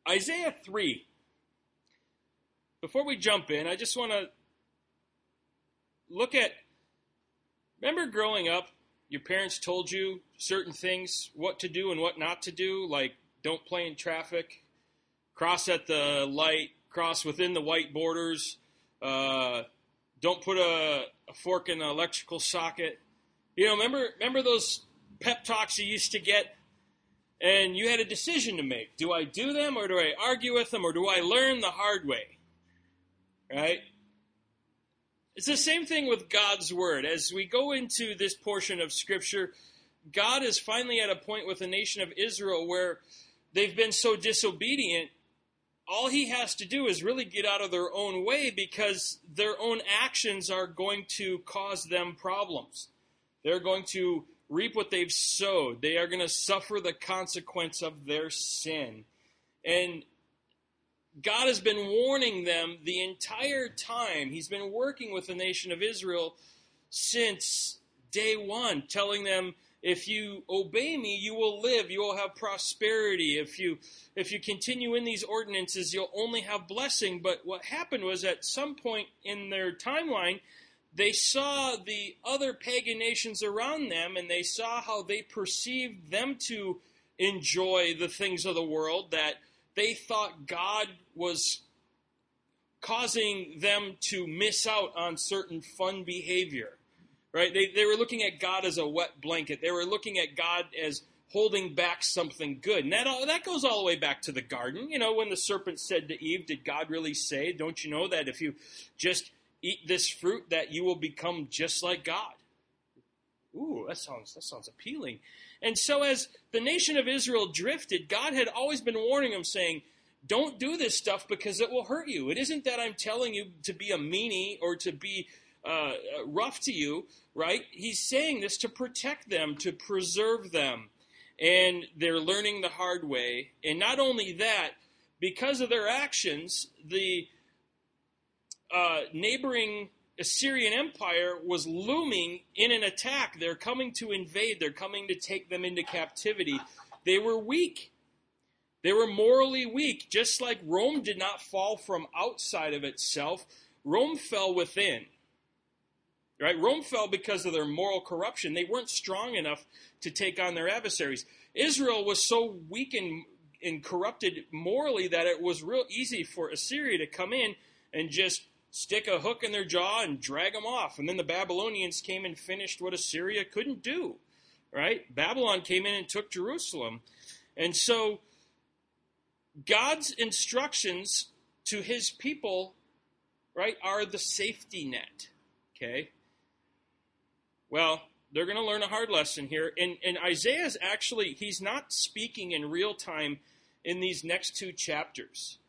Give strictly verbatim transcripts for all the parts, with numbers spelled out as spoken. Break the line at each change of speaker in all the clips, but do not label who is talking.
Isaiah three. Before we jump in, I just want to look at, remember growing up, your parents told you certain things, what to do and what not to do, like don't play in traffic, cross at the light, cross within the white borders, uh, don't put a, a fork in an electrical socket. You know, remember, remember those pep talks you used to get? And you had a decision to make. Do I do them or do I argue with them or do I learn the hard way? Right? It's the same thing with God's Word. As we go into this portion of Scripture, God is finally at a point with the nation of Israel where they've been so disobedient, all he has to do is really get out of their own way because their own actions are going to cause them problems. They're going to reap what they've sowed. They are going to suffer the consequence of their sin. And God has been warning them the entire time. He's been working with the nation of Israel since day one, telling them, if you obey me, you will live, you will have prosperity. If you if you continue in these ordinances, you'll only have blessing. But what happened was at some point in their timeline, they saw the other pagan nations around them, and they saw how they perceived them to enjoy the things of the world, that they thought God was causing them to miss out on certain fun behavior. Right? They they were looking at God as a wet blanket. They were looking at God as holding back something good. And that all, that goes all the way back to the garden. You know, when the serpent said to Eve, did God really say, don't you know that if you just eat this fruit that you will become just like God? Ooh, that sounds that sounds appealing. And so as the nation of Israel drifted, God had always been warning them, saying, don't do this stuff because it will hurt you. It isn't that I'm telling you to be a meanie or to be uh, rough to you, right? He's saying this to protect them, to preserve them. And they're learning the hard way. And not only that, because of their actions, the uh, neighboring Assyrian Empire was looming in an attack. They're coming to invade. They're coming to take them into captivity. They were weak. They were morally weak. Just like Rome did not fall from outside of itself, Rome fell within. Right? Rome fell because of their moral corruption. They weren't strong enough to take on their adversaries. Israel was so weak and, and corrupted morally that it was real easy for Assyria to come in and just stick a hook in their jaw and drag them off. And then the Babylonians came and finished what Assyria couldn't do. Right? Babylon came in and took Jerusalem. And so God's instructions to his people, right, are the safety net. Okay? Well, they're going to learn a hard lesson here. And, and Isaiah's actually, he's not speaking in real time in these next two chapters.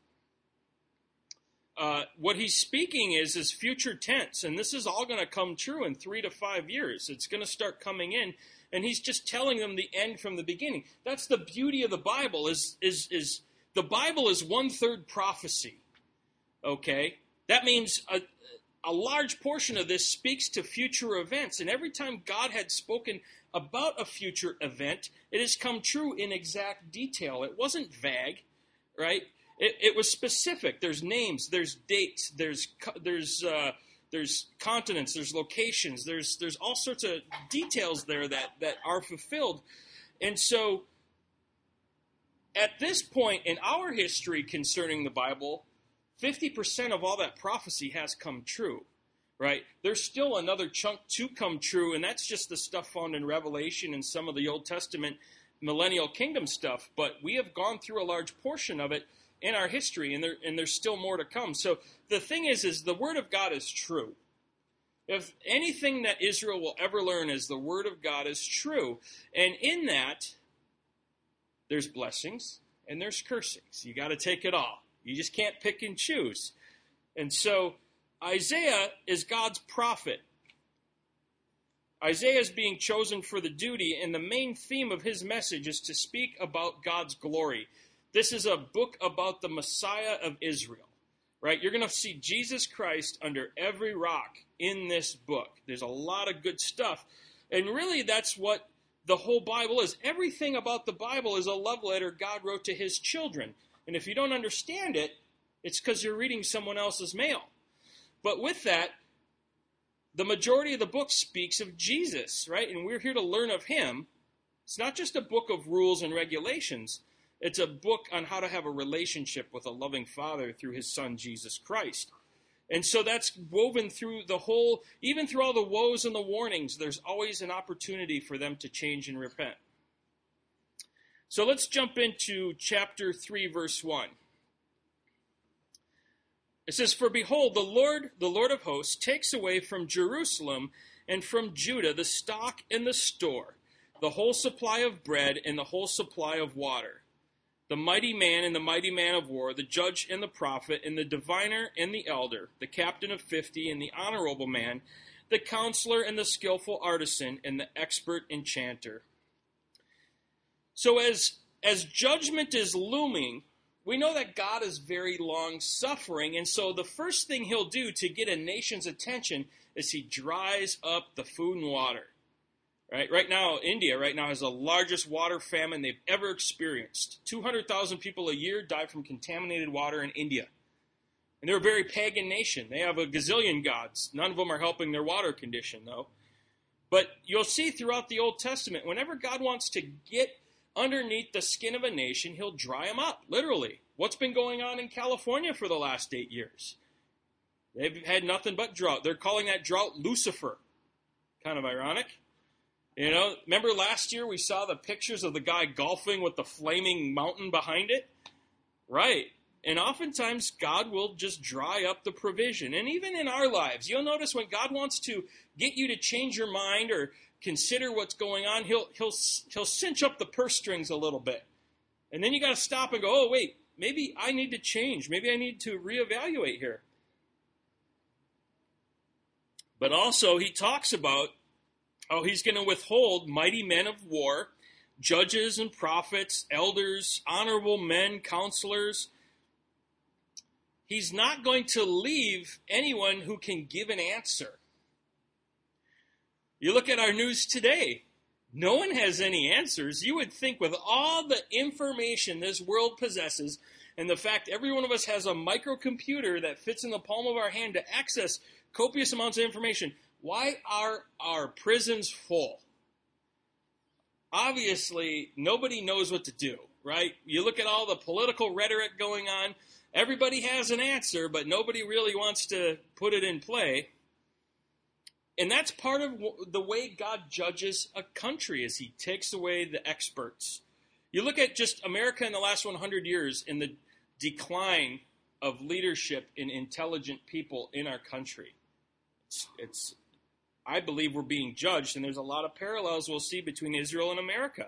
Uh, what he's speaking is, is future tense, and this is all going to come true in three to five years. It's going to start coming in, and he's just telling them the end from the beginning. That's the beauty of the Bible, is, is, is the Bible is one-third prophecy, okay? That means a, a large portion of this speaks to future events, and every time God had spoken about a future event, it has come true in exact detail. It wasn't vague, right? It, it was specific. There's names, there's dates, there's there's uh, there's continents, there's locations, there's there's all sorts of details there that, that are fulfilled. And so at this point in our history concerning the Bible, fifty percent of all that prophecy has come true, right? There's still another chunk to come true, and that's just the stuff found in Revelation and some of the Old Testament millennial kingdom stuff. But we have gone through a large portion of it in our history, and there and there's still more to come. So the thing is, is the Word of God is true. If anything that Israel will ever learn is the Word of God is true. And in that, there's blessings and there's cursings. You got to take it all. You just can't pick and choose. And so Isaiah is God's prophet. Isaiah is being chosen for the duty, and the main theme of his message is to speak about God's glory. This is a book about the Messiah of Israel, right? You're going to see Jesus Christ under every rock in this book. There's a lot of good stuff. And really, that's what the whole Bible is. Everything about the Bible is a love letter God wrote to his children. And if you don't understand it, it's because you're reading someone else's mail. But with that, the majority of the book speaks of Jesus, right? And we're here to learn of him. It's not just a book of rules and regulations. It's a book on how to have a relationship with a loving Father through his Son, Jesus Christ. And so that's woven through the whole, even through all the woes and the warnings, there's always an opportunity for them to change and repent. So let's jump into chapter three, verse one. It says, "For behold, the Lord, the Lord of hosts, takes away from Jerusalem and from Judah the stock and the store, the whole supply of bread and the whole supply of water. The mighty man and the mighty man of war, the judge and the prophet, and the diviner and the elder, the captain of fifty and the honorable man, the counselor and the skillful artisan, and the expert enchanter." So as, as judgment is looming, we know that God is very long-suffering, and so the first thing he'll do to get a nation's attention is he dries up the food and water. Right, right now, India right now has the largest water famine they've ever experienced. two hundred thousand people a year die from contaminated water in India. And they're a very pagan nation. They have a gazillion gods. None of them are helping their water condition, though. But you'll see throughout the Old Testament, whenever God wants to get underneath the skin of a nation, he'll dry them up, literally. What's been going on in California for the last eight years? They've had nothing but drought. They're calling that drought Lucifer. Kind of ironic. You know, remember last year we saw the pictures of the guy golfing with the flaming mountain behind it? Right. And oftentimes God will just dry up the provision. And even in our lives, you'll notice when God wants to get you to change your mind or consider what's going on, he'll he'll he'll cinch up the purse strings a little bit. And then you got to stop and go, oh, wait, maybe I need to change. Maybe I need to reevaluate here. But also he talks about how he's going to withhold mighty men of war, judges and prophets, elders, honorable men, counselors. He's not going to leave anyone who can give an answer. You look at our news today, no one has any answers. You would think with all the information this world possesses and the fact every one of us has a microcomputer that fits in the palm of our hand to access copious amounts of information, why are our prisons full? Obviously, nobody knows what to do, right? You look at all the political rhetoric going on, everybody has an answer, but nobody really wants to put it in play. And that's part of the way God judges a country, is he takes away the experts. You look at just America in the last one hundred years and the decline of leadership in intelligent people in our country. It's, it's I believe we're being judged, and there's a lot of parallels we'll see between Israel and America.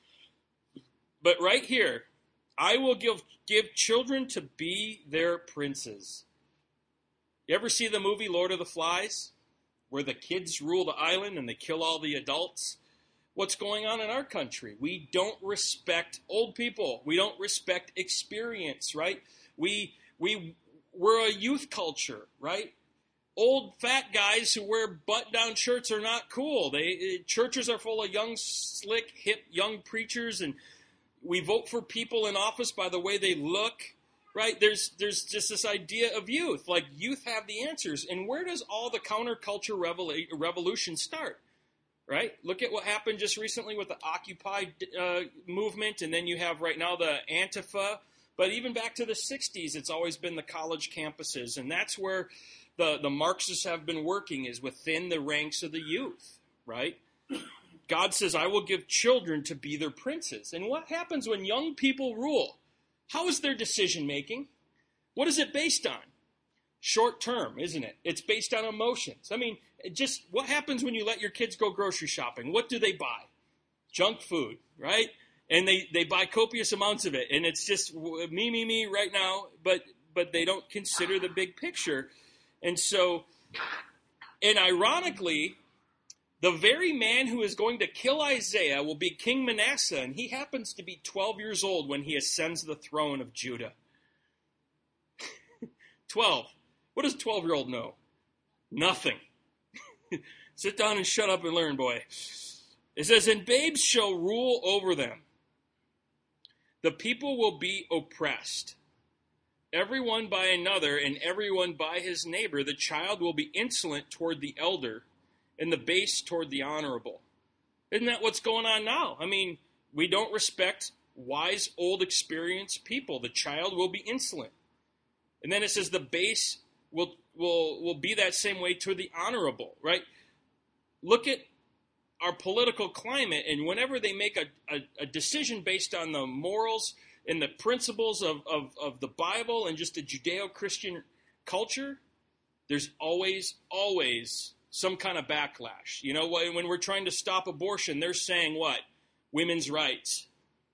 But right here, I will give, give children to be their princes. You ever see the movie Lord of the Flies, where the kids rule the island and they kill all the adults? What's going on in our country? We don't respect old people. We don't respect experience, right? We, we, we're a youth culture, right? Old fat guys who wear button-down shirts are not cool. They churches are full of young, slick, hip, young preachers, and we vote for people in office by the way they look, right? There's there's just this idea of youth, like youth have the answers. And where does all the counterculture revol- revolution start, right? Look at what happened just recently with the Occupy uh, movement, and then you have right now the Antifa. But even back to the sixties, it's always been the college campuses, and that's where The, the Marxists have been working, is within the ranks of the youth, right? God says, I will give children to be their princes. And what happens when young people rule? How is their decision making? What is it based on? Short term, isn't it? It's based on emotions. I mean, just what happens when you let your kids go grocery shopping? What do they buy? Junk food, right? And they, they buy copious amounts of it. And it's just me, me, me right now, but but they don't consider the big picture. And so, and ironically, the very man who is going to kill Isaiah will be King Manasseh, and he happens to be twelve years old when he ascends the throne of Judah. twelve. What does a twelve-year-old know? Nothing. Sit down and shut up and learn, boy. It says, and babes shall rule over them. The people will be oppressed, everyone by another and everyone by his neighbor. The child will be insolent toward the elder and the base toward the honorable. Isn't that what's going on now? I mean, we don't respect wise, old, experienced people. The child will be insolent. And then it says the base will will will be that same way toward the honorable, right? Look at our political climate, and whenever they make a, a, a decision based on the morals and the principles of, of, of the Bible and just a Judeo-Christian culture, there's always, always some kind of backlash. You know, when we're trying to stop abortion, they're saying what? Women's rights.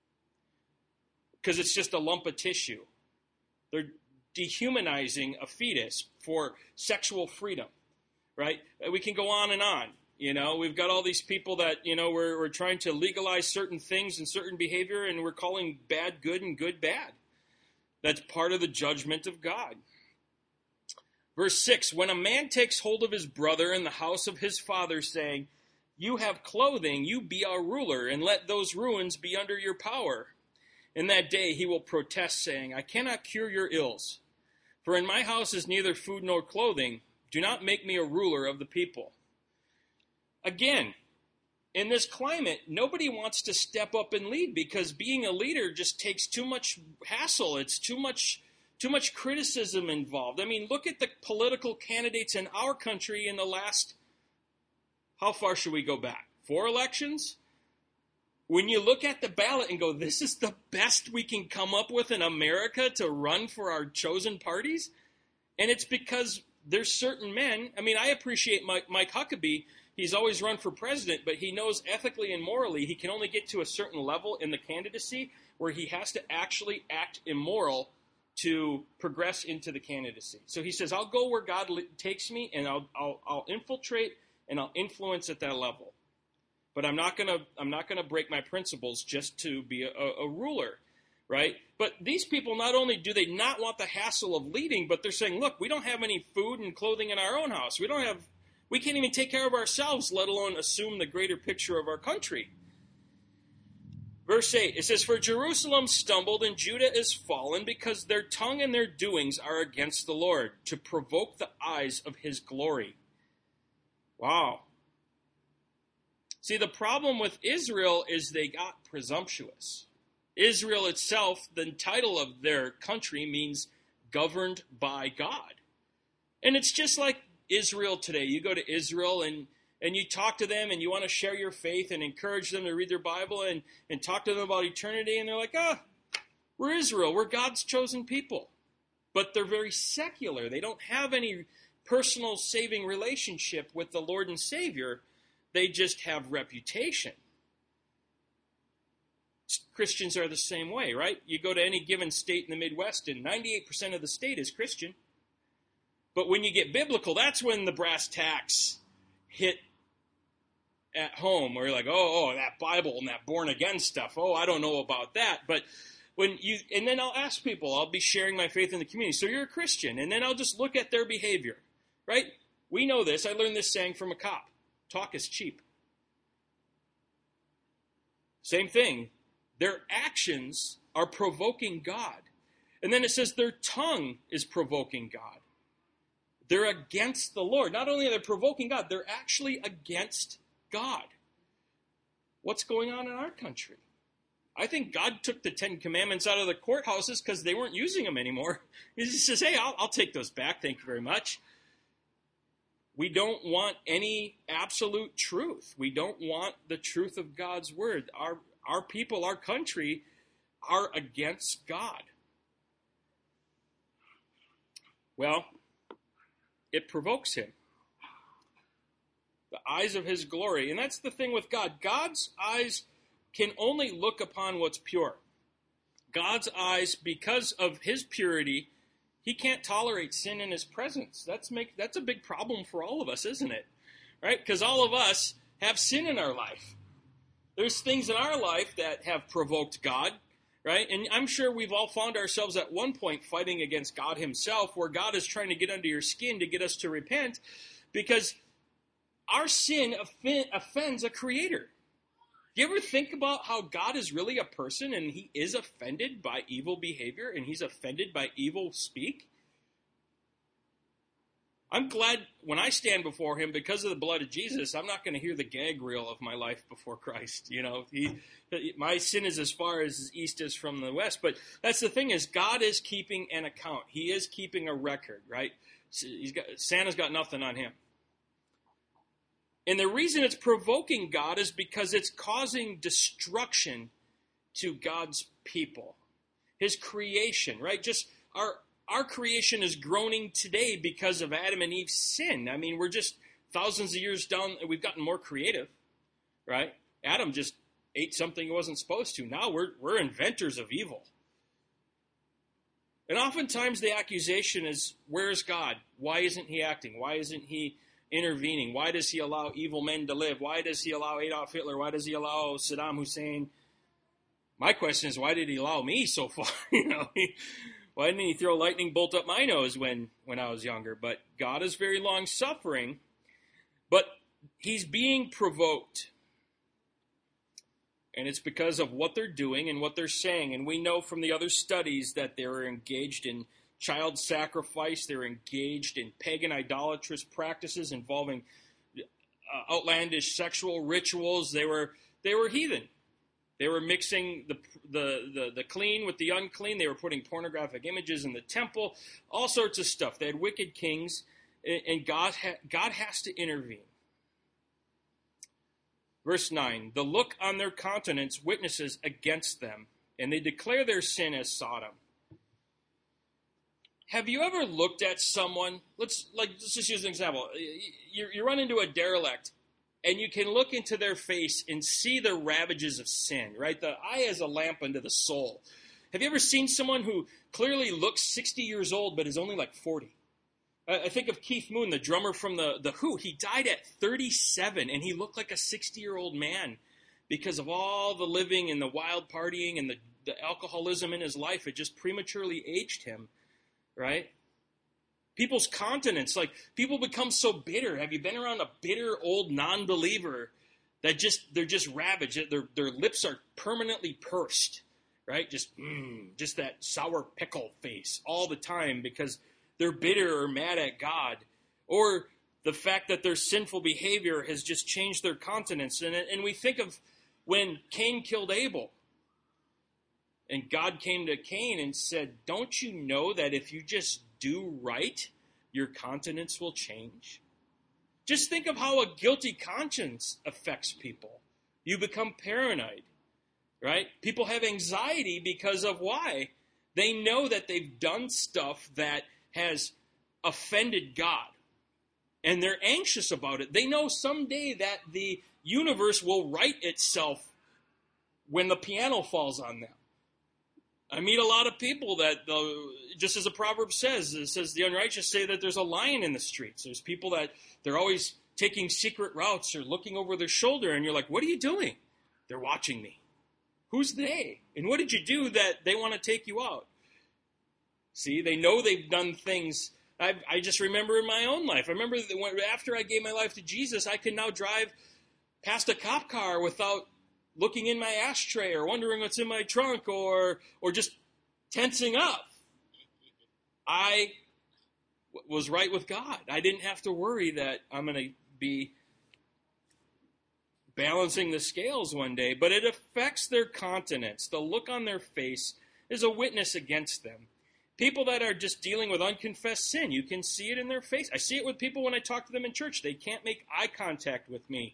Because it's just a lump of tissue. They're dehumanizing a fetus for sexual freedom, right? We can go on and on. You know, we've got all these people that, you know, we're, we're trying to legalize certain things and certain behavior, and we're calling bad good and good bad. That's part of the judgment of God. Verse six, when a man takes hold of his brother in the house of his father, saying, you have clothing, you be our ruler, and let those ruins be under your power. In that day he will protest, saying, I cannot cure your ills, for in my house is neither food nor clothing. Do not make me a ruler of the people. Again, in this climate, nobody wants to step up and lead because being a leader just takes too much hassle. It's too much, too much criticism involved. I mean, look at the political candidates in our country in the last, how far should we go back? Four elections? When you look at the ballot and go, this is the best we can come up with in America to run for our chosen parties? And it's because there's certain men. I mean, I appreciate Mike, Mike Huckabee. He's always run for president, but he knows ethically and morally he can only get to a certain level in the candidacy where he has to actually act immoral to progress into the candidacy. So he says, I'll go where God takes me, and I'll, I'll, I'll infiltrate and I'll influence at that level. But I'm not gonna I'm not gonna break my principles just to be a, a ruler, right? But these people, not only do they not want the hassle of leading, but they're saying, look, we don't have any food and clothing in our own house. We don't have We can't even take care of ourselves, let alone assume the greater picture of our country. Verse eight, it says, for Jerusalem stumbled and Judah is fallen because their tongue and their doings are against the Lord, to provoke the eyes of his glory. Wow. See, the problem with Israel is they got presumptuous. Israel itself, the title of their country means governed by God. And it's just like Israel today. You go to Israel and, and you talk to them and you want to share your faith and encourage them to read their Bible and, and talk to them about eternity. And they're like, ah, we're Israel. We're God's chosen people. But they're very secular. They don't have any personal saving relationship with the Lord and Savior. They just have reputation. Christians are the same way, right? You go to any given state in the Midwest and ninety-eight percent of the state is Christian. But when you get biblical, that's when the brass tacks hit at home. Where you're like, oh, oh, that Bible and that born-again stuff. Oh, I don't know about that. But when you, and then I'll ask people, I'll be sharing my faith in the community. So you're a Christian. And then I'll just look at their behavior, right? We know this. I learned this saying from a cop. Talk is cheap. Same thing. Their actions are provoking God. And then it says their tongue is provoking God. They're against the Lord. Not only are they provoking God, they're actually against God. What's going on in our country? I think God took the Ten Commandments out of the courthouses because they weren't using them anymore. He just says, hey, I'll, I'll take those back. Thank you very much. We don't want any absolute truth. We don't want the truth of God's word. Our, our people, our country, are against God. Well, it provokes him. The eyes of his glory. And that's the thing with God. God's eyes can only look upon what's pure. God's eyes, because of his purity, he can't tolerate sin in his presence. That's make that's a big problem for all of us, isn't it? Right? Because all of us have sin in our life. There's things in our life that have provoked God, right? And I'm sure we've all found ourselves at one point fighting against God himself, where God is trying to get under your skin to get us to repent, because our sin offends a creator. Do you ever think about how God is really a person and he is offended by evil behavior and he's offended by evil speak? I'm glad when I stand before him, because of the blood of Jesus, I'm not going to hear the gag reel of my life before Christ. You know, he, my sin is as far as east is from the west. But that's the thing, is God is keeping an account. He is keeping a record, right? He's got, Santa's got nothing on him. And the reason it's provoking God is because it's causing destruction to God's people, his creation, right? Just our our creation is groaning today because of Adam and Eve's sin. I mean, we're just thousands of years down, and we've gotten more creative, right? Adam just ate something he wasn't supposed to. Now we're we're inventors of evil. And oftentimes the accusation is, where's God? Why isn't he acting? Why isn't he intervening? Why does he allow evil men to live? Why does he allow Adolf Hitler? Why does he allow Saddam Hussein? My question is, why did he allow me so far? you know, he, why didn't he throw a lightning bolt up my nose when, when I was younger? But God is very long-suffering, but he's being provoked. And it's because of what they're doing and what they're saying. And we know from the other studies that they're engaged in child sacrifice. They're engaged in pagan idolatrous practices involving uh, outlandish sexual rituals. They were they were heathen. They were mixing the, the the the clean with the unclean. They were putting pornographic images in the temple. All sorts of stuff. They had wicked kings, and God ha- God has to intervene. Verse nine, the look on their countenance witnesses against them, and they declare their sin as Sodom. Have you ever looked at someone, let's like let's just use an example. You, you run into a derelict, and you can look into their face and see the ravages of sin, right? The eye is a lamp unto the soul. Have you ever seen someone who clearly looks sixty years old but is only like forty? I think of Keith Moon, the drummer from the, the Who. He died at thirty-seven, and he looked like a sixty-year-old man because of all the living and the wild partying and the, the alcoholism in his life. It just prematurely aged him, right? People's continence, like people become so bitter. Have you been around a bitter old non-believer that just they're just ravaged? Their their lips are permanently pursed, right? Just mm, just that sour pickle face all the time because they're bitter or mad at God, or the fact that their sinful behavior has just changed their countenance. And, and we think of when Cain killed Abel, and God came to Cain and said, don't you know that if you just do right, your countenance will change? Just think of how a guilty conscience affects people. You become paranoid, right? People have anxiety because of why? They know that they've done stuff that has offended God, and they're anxious about it. They know someday that the universe will right itself when the piano falls on them. I meet a lot of people that, uh, just as the proverb says, it says the unrighteous say that there's a lion in the streets. There's people that they're always taking secret routes or looking over their shoulder, and you're like, what are you doing? They're watching me. Who's they? And what did you do that they want to take you out? See, they know they've done things. I, I just remember in my own life. I remember that when, after I gave my life to Jesus, I can now drive past a cop car without looking in my ashtray or wondering what's in my trunk or or just tensing up. I w- was right with God. I didn't have to worry that I'm going to be balancing the scales one day, but it affects their countenance. The look on their face is a witness against them. People that are just dealing with unconfessed sin, you can see it in their face. I see it with people when I talk to them in church. They can't make eye contact with me.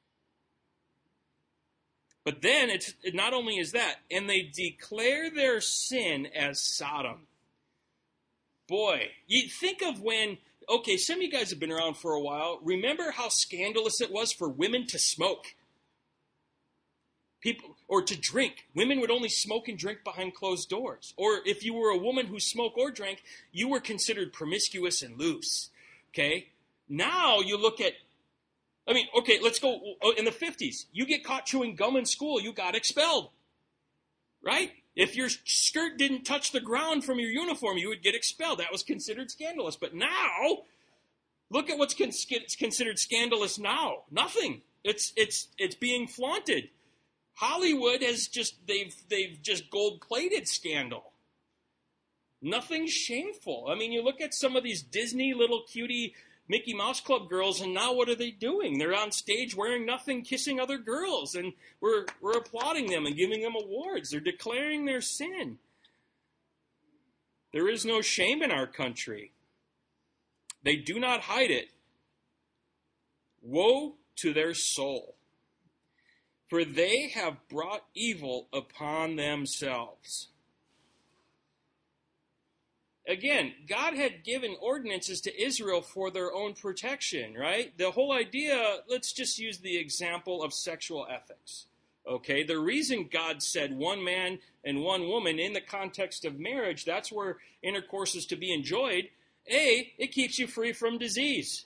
But then, it's it not only is that, and they declare their sin as Sodom. Boy, you think of when, okay, some of you guys have been around for a while. Remember how scandalous it was for women to smoke? People, or to drink. Women would only smoke and drink behind closed doors. Or if you were a woman who smoked or drank, you were considered promiscuous and loose. Okay? Now you look at, I mean, okay, let's go, in the fifties, you get caught chewing gum in school, you got expelled. Right? If your skirt didn't touch the ground from your uniform, you would get expelled. That was considered scandalous. But now, look at what's con- considered scandalous now. Nothing. It's it's it's being flaunted. Hollywood has just, they've, they've just gold-plated scandal. Nothing shameful. I mean, you look at some of these Disney little cutie Mickey Mouse Club girls, and now what are they doing? They're on stage wearing nothing, kissing other girls, and we're we're applauding them and giving them awards. They're declaring their sin. There is no shame in our country. They do not hide it. Woe to their soul, for they have brought evil upon themselves. Again, God had given ordinances to Israel for their own protection, right? The whole idea, let's just use the example of sexual ethics, okay? The reason God said one man and one woman in the context of marriage, that's where intercourse is to be enjoyed. A, it keeps you free from disease.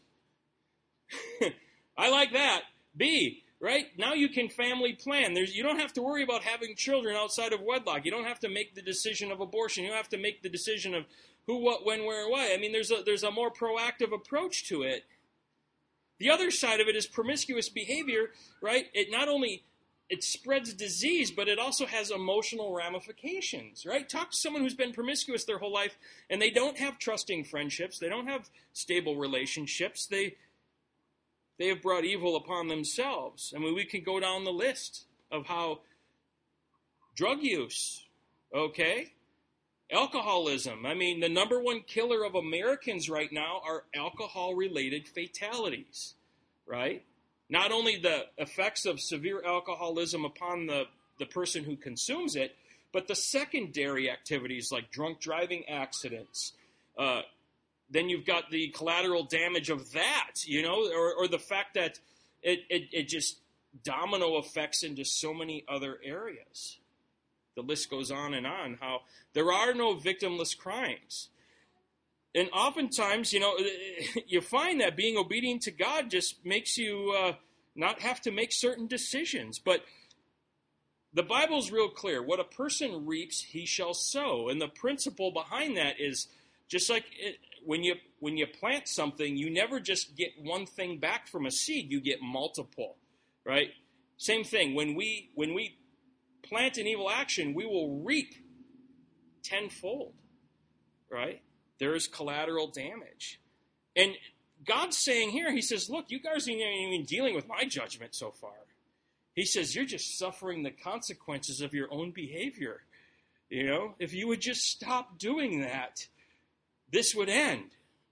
I like that. B, right? Now you can family plan. There's, you don't have to worry about having children outside of wedlock. You don't have to make the decision of abortion. You don't have to make the decision of who, what, when, where, and why. I mean, there's a, there's a more proactive approach to it. The other side of it is promiscuous behavior, right? It not only, it spreads disease, but it also has emotional ramifications, right? Talk to someone who's been promiscuous their whole life, and they don't have trusting friendships. They don't have stable relationships. They They have brought evil upon themselves. I mean, we can go down the list of how drug use, okay? Alcoholism. I mean, the number one killer of Americans right now are alcohol-related fatalities, right? Not only the effects of severe alcoholism upon the, the person who consumes it, but the secondary activities like drunk driving accidents, uh, then you've got the collateral damage of that, you know, or, or the fact that it, it, it just domino effects into so many other areas. The list goes on and on, how there are no victimless crimes. And oftentimes, you know, you find that being obedient to God just makes you uh, not have to make certain decisions. But the Bible's real clear. What a person reaps, he shall sow. And the principle behind that is just like it, when you when you plant something, you never just get one thing back from a seed. You get multiple, right? Same thing. When we when we plant an evil action, we will reap tenfold, right? There is collateral damage. And God's saying here, he says, look, you guys aren't even dealing with my judgment so far. He says, you're just suffering the consequences of your own behavior. You know, if you would just stop doing that, this would end.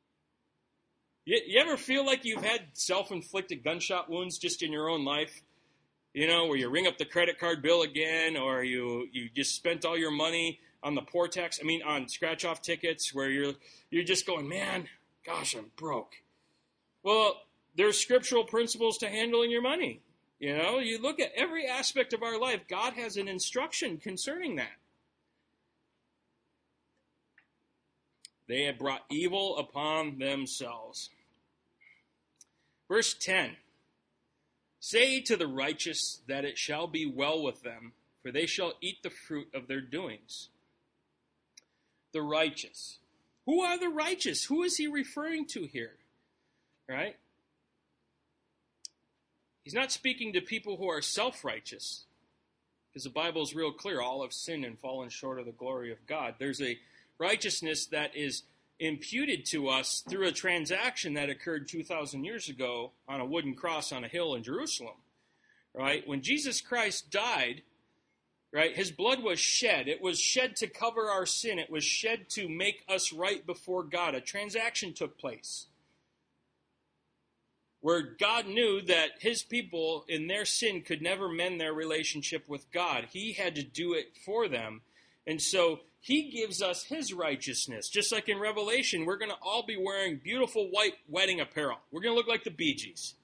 You, you ever feel like you've had self-inflicted gunshot wounds just in your own life? You know, where you ring up the credit card bill again, or you, you just spent all your money on the poor tax, I mean, on scratch-off tickets, where you're you're just going, man, gosh, I'm broke. Well, there's scriptural principles to handling your money. You know, you look at every aspect of our life, God has an instruction concerning that. They had brought evil upon themselves. Verse ten. Say to the righteous that it shall be well with them, for they shall eat the fruit of their doings. The righteous. Who are the righteous? Who is he referring to here? Right? He's not speaking to people who are self-righteous, because the Bible is real clear. All have sinned and fallen short of the glory of God. There's a righteousness that is imputed to us through a transaction that occurred two thousand years ago on a wooden cross on a hill in Jerusalem, right? When Jesus Christ died, right, his blood was shed. It was shed to cover our sin. It was shed to make us right before God. A transaction took place where God knew that his people in their sin could never mend their relationship with God. He had to do it for them. And so he gives us his righteousness. Just like in Revelation, we're going to all be wearing beautiful white wedding apparel. We're going to look like the Bee Gees.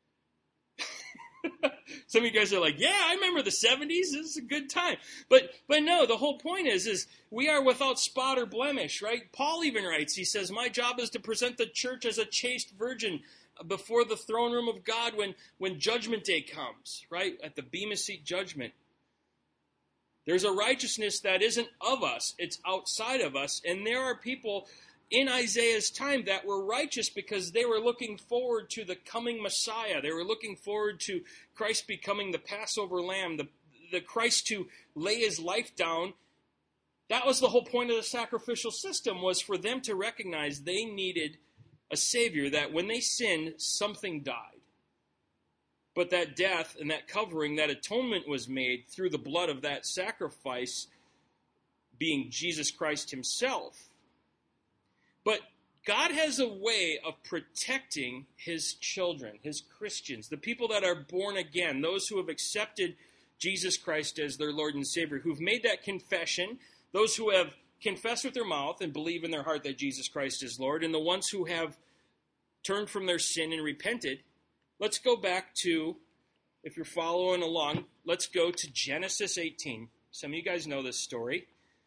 Some of you guys are like, yeah, I remember the seventies. This is a good time. But but no, the whole point is, is we are without spot or blemish, right? Paul even writes, he says, my job is to present the church as a chaste virgin before the throne room of God when, when judgment day comes, right? At the Bema Seat judgment. There's a righteousness that isn't of us. It's outside of us. And there are people in Isaiah's time that were righteous because they were looking forward to the coming Messiah. They were looking forward to Christ becoming the Passover lamb, the, the Christ to lay his life down. That was the whole point of the sacrificial system, was for them to recognize they needed a Savior, that when they sinned, something died. But that death and that covering, that atonement was made through the blood of that sacrifice, being Jesus Christ himself. But God has a way of protecting his children, his Christians, the people that are born again, those who have accepted Jesus Christ as their Lord and Savior, who've made that confession, those who have confessed with their mouth and believe in their heart that Jesus Christ is Lord, and the ones who have turned from their sin and repented. Let's go back to, if you're following along, let's go to Genesis eighteen. Some of you guys know this story.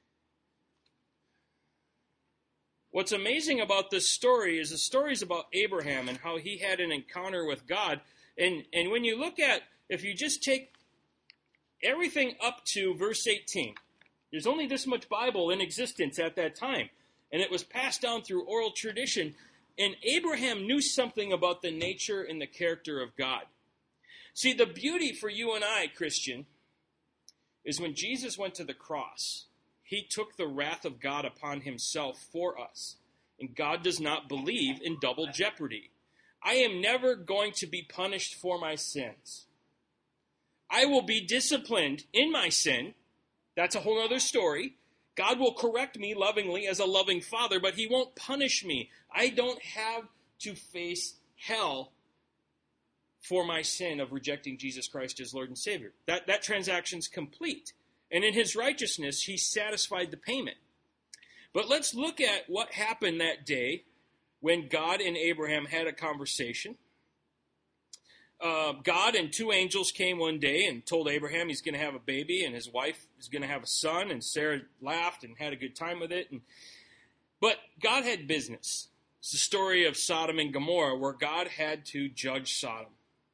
What's amazing about this story is the story is about Abraham and how he had an encounter with God. And, and when you look at, if you just take everything up to verse eighteen, there's only this much Bible in existence at that time. And it was passed down through oral tradition. And Abraham knew something about the nature and the character of God. See, the beauty for you and I, Christian, is when Jesus went to the cross, he took the wrath of God upon himself for us. And God does not believe in double jeopardy. I am never going to be punished for my sins. I will be disciplined in my sin. That's a whole other story. God will correct me lovingly as a loving father, but he won't punish me. I don't have to face hell for my sin of rejecting Jesus Christ as Lord and Savior. That, that transaction's complete. And in his righteousness, he satisfied the payment. But let's look at what happened that day when God and Abraham had a conversation. Uh, God and two angels came one day and told Abraham he's going to have a baby and his wife is going to have a son, and Sarah laughed and had a good time with it. And, but God had business. It's the story of Sodom and Gomorrah, where God had to judge Sodom.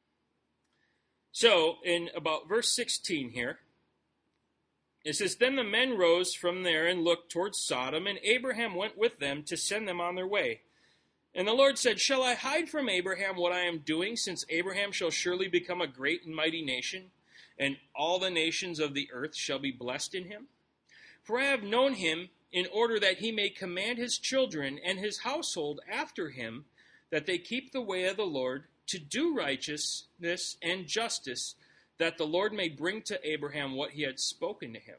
So, in about verse sixteen here, it says, "Then the men rose from there and looked towards Sodom, and Abraham went with them to send them on their way. And the Lord said, Shall I hide from Abraham what I am doing, since Abraham shall surely become a great and mighty nation, and all the nations of the earth shall be blessed in him? For I have known him in order that he may command his children and his household after him, that they keep the way of the Lord, to do righteousness and justice, that the Lord may bring to Abraham what he had spoken to him.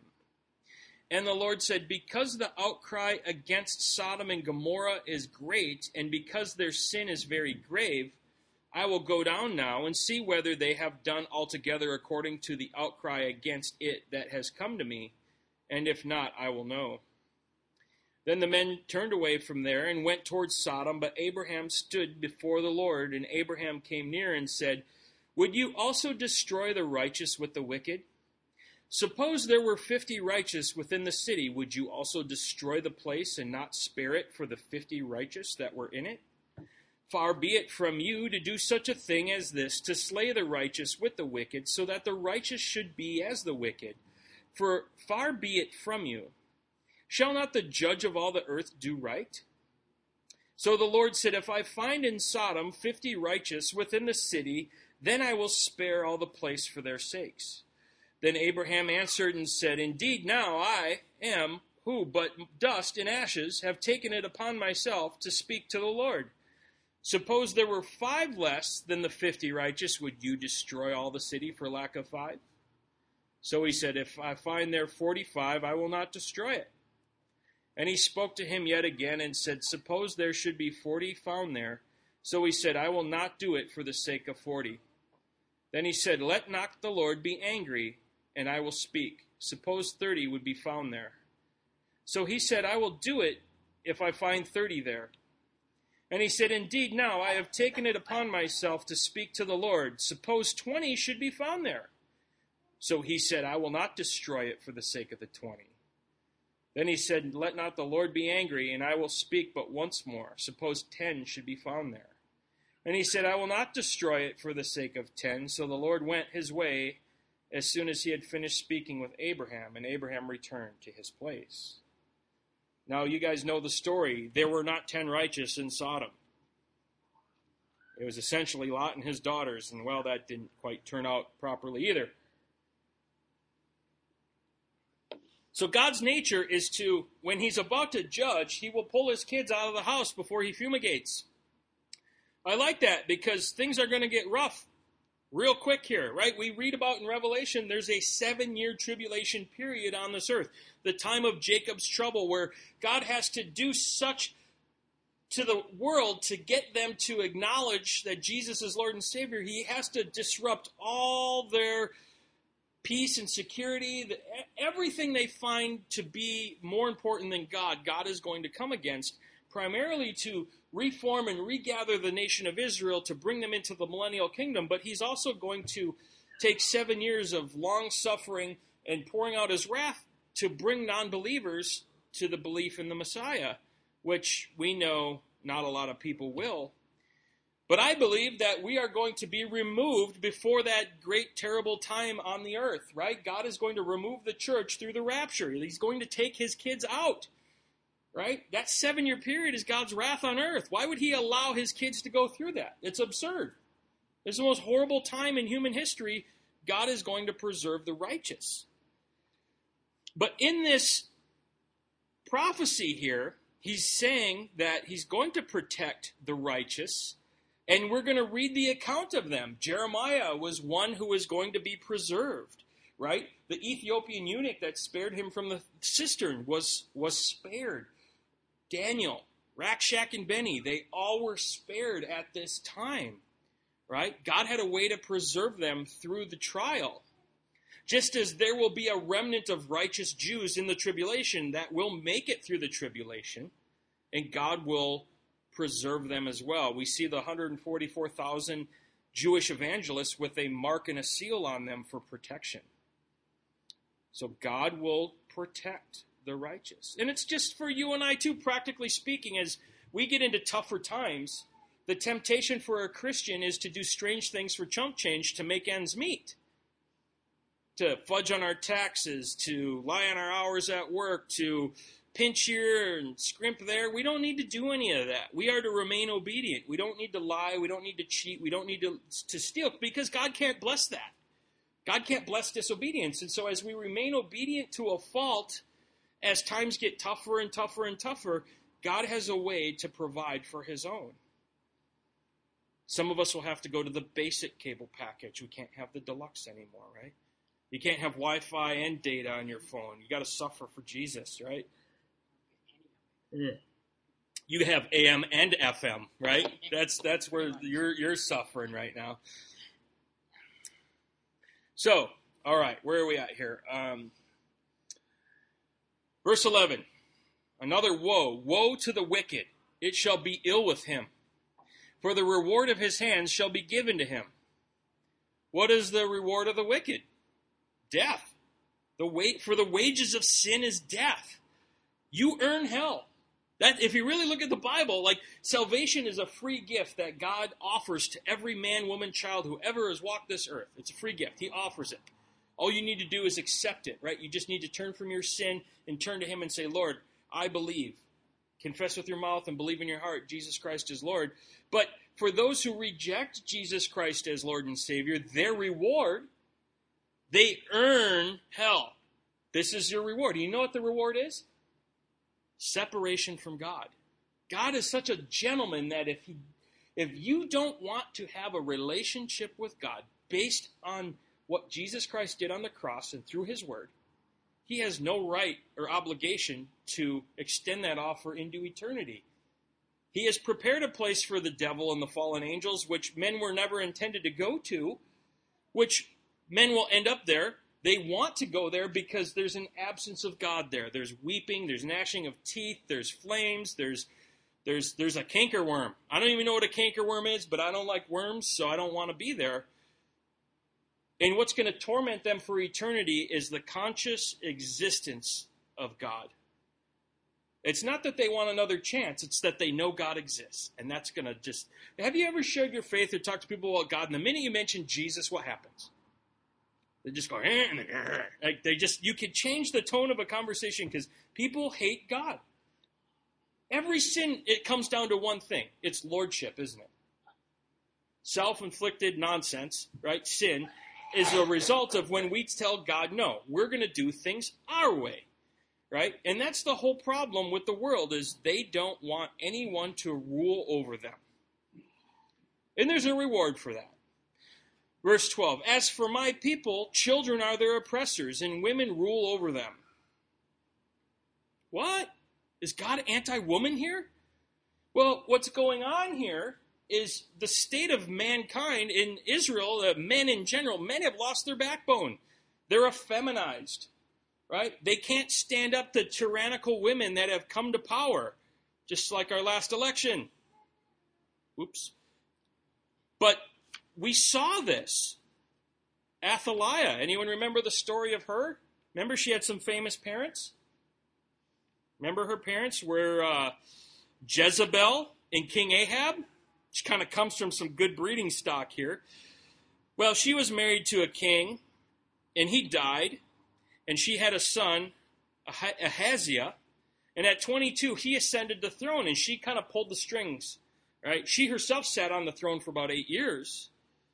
And the Lord said, Because the outcry against Sodom and Gomorrah is great, and because their sin is very grave, I will go down now and see whether they have done altogether according to the outcry against it that has come to me, and if not, I will know. Then the men turned away from there and went towards Sodom, but Abraham stood before the Lord, and Abraham came near and said, Would you also destroy the righteous with the wicked? Suppose there were fifty righteous within the city, would you also destroy the place and not spare it for the fifty righteous that were in it? Far be it from you to do such a thing as this, to slay the righteous with the wicked, so that the righteous should be as the wicked. For far be it from you. Shall not the judge of all the earth do right? So the Lord said, If I find in Sodom fifty righteous within the city, then I will spare all the place for their sakes. Then Abraham answered and said, Indeed, now I am, who but dust and ashes, have taken it upon myself to speak to the Lord. Suppose there were five less than the fifty righteous, would you destroy all the city for lack of five? So he said, If I find there forty-five, I will not destroy it. And he spoke to him yet again and said, Suppose there should be forty found there. So he said, I will not do it for the sake of forty. Then he said, Let not the Lord be angry, and I will speak. Suppose thirty would be found there. So he said, I will do it if I find thirty there. And he said, Indeed, now I have taken it upon myself to speak to the Lord. Suppose twenty should be found there. So he said, I will not destroy it for the sake of the twenty. Then he said, Let not the Lord be angry, and I will speak but once more. Suppose ten should be found there. And he said, I will not destroy it for the sake of ten. So the Lord went his way as soon as he had finished speaking with Abraham, and Abraham returned to his place. Now, you guys know the story. There were not ten righteous in Sodom. It was essentially Lot and his daughters, and well, that didn't quite turn out properly either. So God's nature is to, when he's about to judge, he will pull his kids out of the house before he fumigates. I like that because things are going to get rough real quick here, right? We read about in Revelation, there's a seven-year tribulation period on this earth, the time of Jacob's trouble, where God has to do such to the world to get them to acknowledge that Jesus is Lord and Savior. He has to disrupt all their peace and security, the, everything they find to be more important than God, God is going to come against, primarily to reform and regather the nation of Israel to bring them into the millennial kingdom. But he's also going to take seven years of long suffering and pouring out his wrath to bring non-believers to the belief in the Messiah, which we know not a lot of people will. But I believe that we are going to be removed before that great, terrible time on the earth, right? God is going to remove the church through the rapture. He's going to take his kids out, right? That seven-year period is God's wrath on earth. Why would he allow his kids to go through that? It's absurd. It's the most horrible time in human history. God is going to preserve the righteous. But in this prophecy here, he's saying that he's going to protect the righteous, and we're going to read the account of them. Jeremiah was one who was going to be preserved, right? The Ethiopian eunuch that spared him from the cistern was, was spared. Daniel, Rakshak, and Benny, they all were spared at this time, right? God had a way to preserve them through the trial. Just as there will be a remnant of righteous Jews in the tribulation that will make it through the tribulation, and God will preserve them as well. We see the one hundred forty-four thousand Jewish evangelists with a mark and a seal on them for protection. So God will protect the righteous. And it's just for you and I too, practically speaking, as we get into tougher times, the temptation for a Christian is to do strange things for chump change to make ends meet. To fudge on our taxes, to lie on our hours at work, to pinch here and scrimp there. We don't need to do any of that. We are to remain obedient. We don't need to lie. We don't need to cheat. We don't need to, to steal, because God can't bless that. God can't bless disobedience. And so as we remain obedient to a fault, as times get tougher and tougher and tougher, God has a way to provide for his own. Some of us will have to go to the basic cable package. We can't have the deluxe anymore, right? You can't have Wi-Fi and data on your phone. You got to suffer for Jesus, right? Yeah. You have A M and F M, right? That's that's where you're you're suffering right now. So, all right, where are we at here? Um, verse eleven. Another woe. Woe to the wicked. It shall be ill with him. For the reward of his hands shall be given to him. What is the reward of the wicked? Death. The wait for the wages of sin is death. You earn hell. That, if you really look at the Bible, like, salvation is a free gift that God offers to every man, woman, child, whoever has walked this earth. It's a free gift. He offers it. All you need to do is accept it, right? You just need to turn from your sin and turn to him and say, Lord, I believe. Confess with your mouth and believe in your heart Jesus Christ is Lord. But for those who reject Jesus Christ as Lord and Savior, their reward, they earn hell. This is your reward. Do you know what the reward is? Separation from God. God is such a gentleman that if he, if you don't want to have a relationship with God based on what Jesus Christ did on the cross and through his word, he has no right or obligation to extend that offer into eternity. He has prepared a place for the devil and the fallen angels, which men were never intended to go to, which men will end up there. They want to go there because there's an absence of God there. There's weeping, there's gnashing of teeth, there's flames, there's there's there's a cankerworm. I don't even know what a cankerworm is, but I don't like worms, so I don't want to be there. And what's going to torment them for eternity is the conscious existence of God. It's not that they want another chance, it's that they know God exists. And that's going to just... Have you ever shared your faith or talked to people about God, and the minute you mention Jesus, what happens? They just go, eh, eh. Like they just, you could change the tone of a conversation because people hate God. Every sin, it comes down to one thing. It's lordship, isn't it? Self-inflicted nonsense, right? Sin is a result of when we tell God, no, we're going to do things our way. right? And that's the whole problem with the world, is they don't want anyone to rule over them. And there's a reward for that. Verse twelve, as for my people, children are their oppressors, and women rule over them. What? Is God anti-woman here? Well, what's going on here is the state of mankind in Israel, uh, men in general, men have lost their backbone. They're effeminized, right? They can't stand up to tyrannical women that have come to power, just like our last election. Oops. But we saw this. Athaliah, anyone remember the story of her? Remember she had some famous parents? Remember her parents were uh, Jezebel and King Ahab? She kind of comes from some good breeding stock here. Well, she was married to a king, and he died, and she had a son, Ahaziah, and at twenty-two, he ascended the throne, and she kind of pulled the strings, right? She herself sat on the throne for about eight years.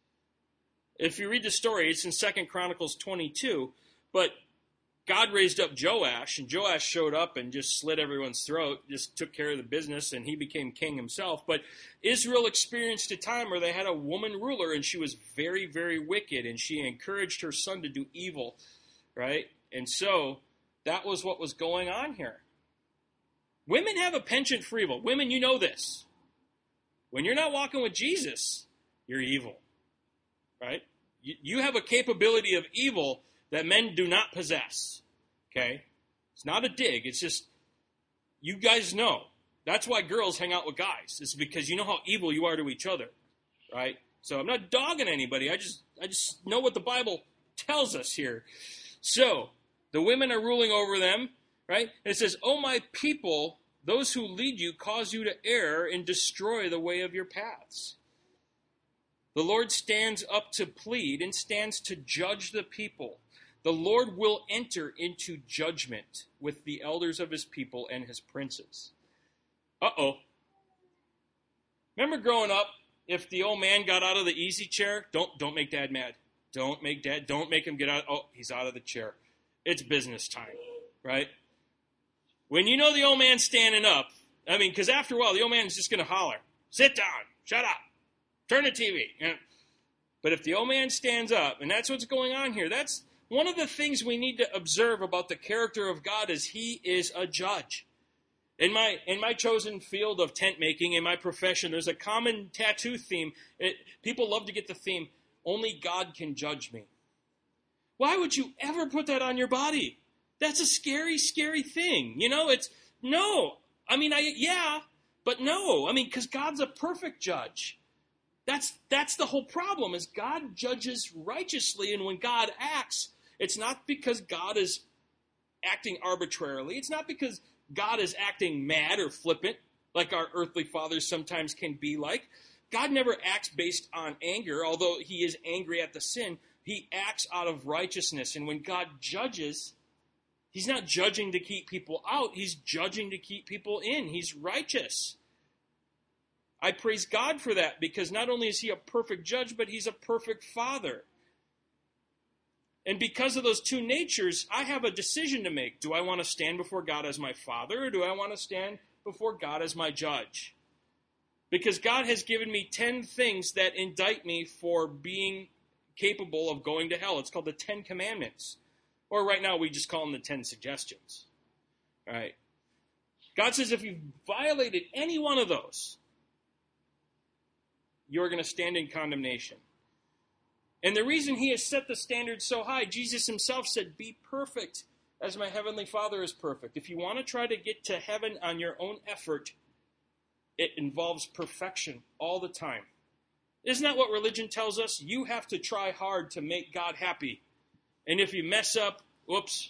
If you read the story, it's in Second Chronicles twenty-two, but God raised up Joash, and Joash showed up and just slit everyone's throat, just took care of the business, and he became king himself. But Israel experienced a time where they had a woman ruler, and she was very, very wicked, and she encouraged her son to do evil, right? And so that was what was going on here. Women have a penchant for evil. Women, you know this. When you're not walking with Jesus, you're evil, right? You, you have a capability of evil that men do not possess, okay? It's not a dig. It's just, you guys know. That's why girls hang out with guys. It's because you know how evil you are to each other, right? So I'm not dogging anybody. I just, I just know what the Bible tells us here. So the women are ruling over them, right? And it says, oh, my people, those who lead you cause you to err and destroy the way of your paths. The Lord stands up to plead and stands to judge the people. The Lord will enter into judgment with the elders of his people and his princes. Uh-oh. Remember growing up, if the old man got out of the easy chair, don't don't make dad mad. Don't make dad, don't make him get out. Oh, he's out of the chair. It's business time, right? When you know the old man's standing up, I mean, because after a while, the old man's just going to holler, sit down, shut up, turn the T V. You know? But if the old man stands up, and that's what's going on here, that's one of the things we need to observe about the character of God is he is a judge. In my in my chosen field of tent making, in my profession, there's a common tattoo theme. It, people love to get the theme, only God can judge me. Why would you ever put that on your body? That's a scary, scary thing. You know, it's, no. I mean, I yeah, but no. I mean, because God's a perfect judge. That's that's the whole problem, is God judges righteously, and when God acts, it's not because God is acting arbitrarily. It's not because God is acting mad or flippant, like our earthly fathers sometimes can be like. God never acts based on anger, although he is angry at the sin. He acts out of righteousness. And when God judges, he's not judging to keep people out. He's judging to keep people in. He's righteous. I praise God for that, because not only is he a perfect judge, but he's a perfect father. And because of those two natures, I have a decision to make. Do I want to stand before God as my father, or do I want to stand before God as my judge? Because God has given me ten things that indict me for being capable of going to hell. It's called the Ten Commandments. Or right now we just call them the Ten Suggestions. All right. God says if you've violated any one of those, you're going to stand in condemnation. And the reason he has set the standard so high, Jesus himself said, be perfect as my heavenly Father is perfect. If you want to try to get to heaven on your own effort, it involves perfection all the time. Isn't that what religion tells us? You have to try hard to make God happy. And if you mess up, whoops.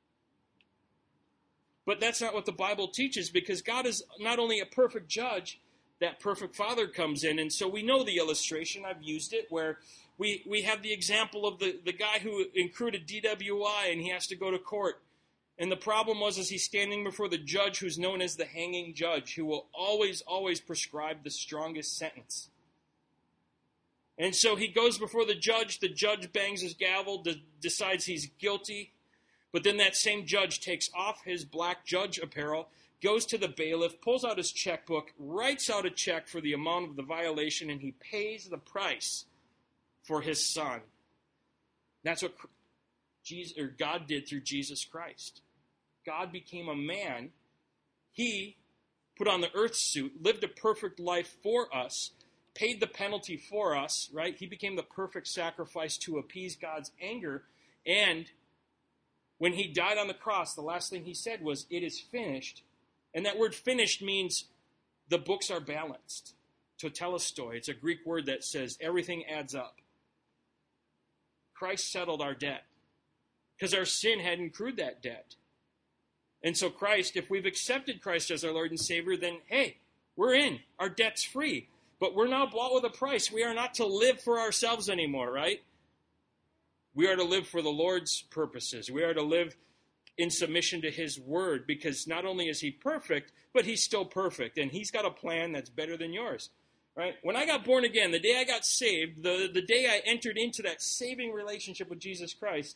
But that's not what the Bible teaches, because God is not only a perfect judge, that perfect father comes in. And so we know the illustration. I've used it where we, we have the example of the, the guy who incurred a D W I and he has to go to court. And the problem was is he's standing before the judge who's known as the hanging judge, who will always, always prescribe the strongest sentence. And so he goes before the judge. The judge bangs his gavel, de- decides he's guilty. But then that same judge takes off his black judge apparel, goes to the bailiff, pulls out his checkbook, writes out a check for the amount of the violation, and he pays the price for his son. That's what Jesus, or God did through Jesus Christ. God became a man. He put on the earth suit, lived a perfect life for us, paid the penalty for us, right? He became the perfect sacrifice to appease God's anger. And when he died on the cross, the last thing he said was, "It is finished." And that word finished means the books are balanced. Tetelestoi. It's a Greek word that says everything adds up. Christ settled our debt because our sin had accrued that debt. And so Christ, if we've accepted Christ as our Lord and Savior, then, hey, we're in. Our debt's free. But we're now bought with a price. We are not to live for ourselves anymore, right? We are to live for the Lord's purposes. We are to live in submission to his word, because not only is he perfect, but he's still perfect. And he's got a plan that's better than yours, right? When I got born again, the day I got saved, the, the day I entered into that saving relationship with Jesus Christ,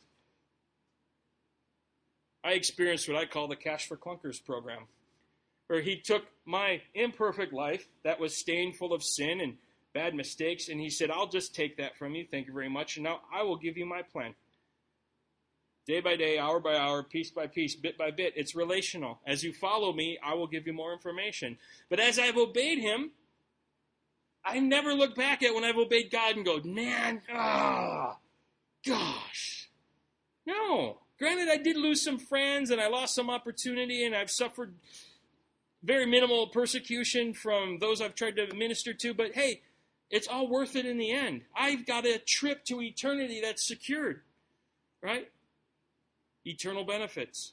I experienced what I call the Cash for Clunkers program, where he took my imperfect life that was stained full of sin and bad mistakes, and he said, "I'll just take that from you. Thank you very much. And now I will give you my plan. Day by day, hour by hour, piece by piece, bit by bit. It's relational. As you follow me, I will give you more information." But as I've obeyed him, I never look back at when I've obeyed God and go, "Man, ah, gosh." No. Granted, I did lose some friends and I lost some opportunity, and I've suffered very minimal persecution from those I've tried to minister to, but hey, it's all worth it in the end. I've got a trip to eternity that's secured, right? Eternal benefits.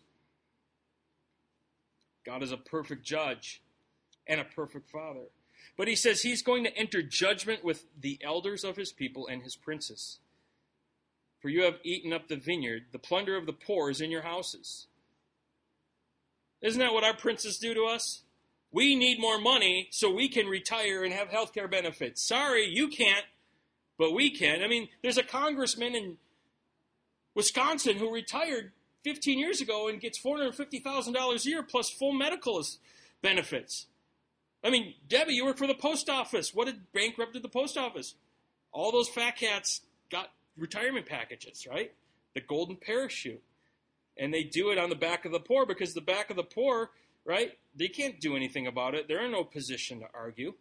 God is a perfect judge and a perfect father. But he says he's going to enter judgment with the elders of his people and his princes. For you have eaten up the vineyard, the plunder of the poor is in your houses. Isn't that what our princes do to us? We need more money so we can retire and have health care benefits. Sorry, you can't, but we can. I mean, there's a congressman in Wisconsin who retired fifteen years ago and gets four hundred fifty thousand dollars a year plus full medical benefits. I mean, Debbie, you work for the post office. What did bankrupted the post office? All those fat cats got retirement packages, right? The golden parachute. And they do it on the back of the poor, because the back of the poor, right, they can't do anything about it. They're in no position to argue.